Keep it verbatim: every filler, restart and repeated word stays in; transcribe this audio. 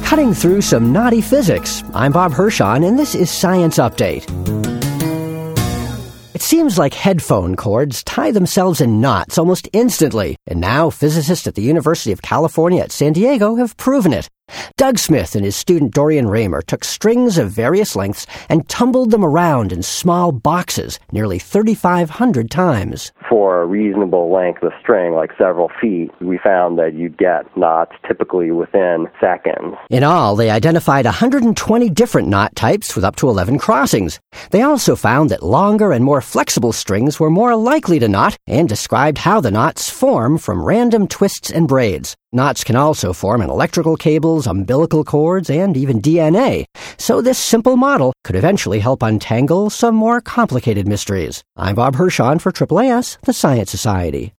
Cutting through some naughty physics. I'm Bob Hirschon, and this is Science Update. It seems like headphone cords tie themselves in knots almost instantly, and now physicists at the University of California at San Diego have proven it. Doug Smith and his student Dorian Raymer took strings of various lengths and tumbled them around in small boxes nearly thirty-five hundred times. For a reasonable length of string, like several feet, we found that you'd get knots typically within seconds. In all, they identified one hundred twenty different knot types with up to eleven crossings. They also found that longer and more flexible strings were more likely to knot and described how the knots form from random twists and braids. Knots can also form in electrical cables, umbilical cords, and even D N A. So this simple model could eventually help untangle some more complicated mysteries. I'm Bob Hirschon for A A A S, the Science Society.